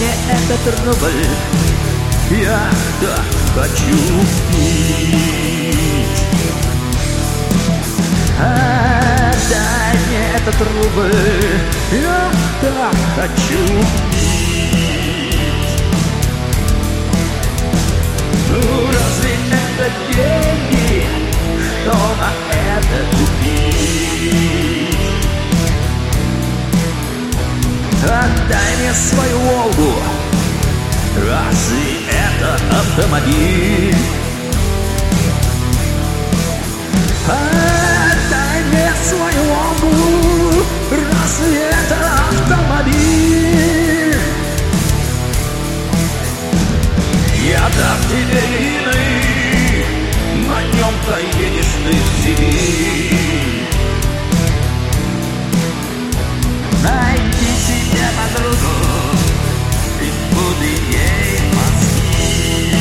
мне этот рубль, я так хочу пить. Отдай мне этот рубль, я так хочу пить. Ну разве это деньги, что на это купить? Отдай мне свою Волгу, разве это автомобиль? Отдай мне свою Волгу, разве это автомобиль? Я дам тебе вины, на нем-то едешь ты в Сибирь. Найди себе подругу и буди ей мозги.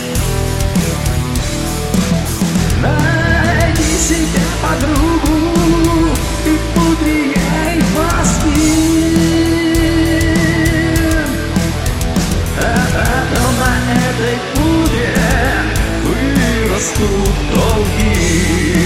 Найди себе подругу и буди ей мозги. А потом на этой пуде вырастут долги.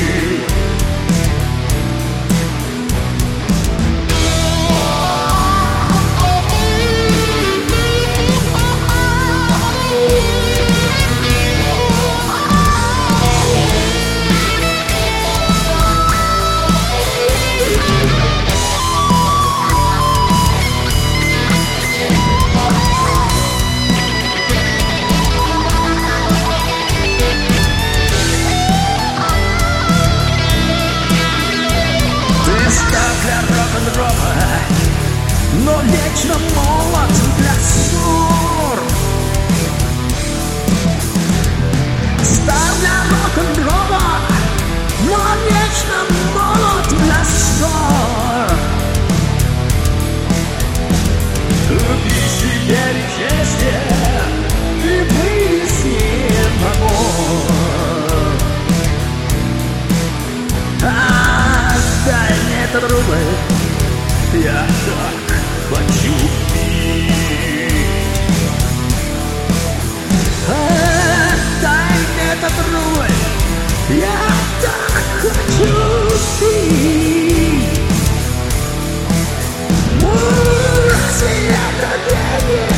Но вечно молод для ссор. Стар для рок-н-ролла, но вечно молод для ссор. Купи себе счастье и выйди с ним в амор. Отдай мне этот рубль, я так хочу пить. Отдай мне этот рубль, я так хочу пить. Ну, разве это деньги,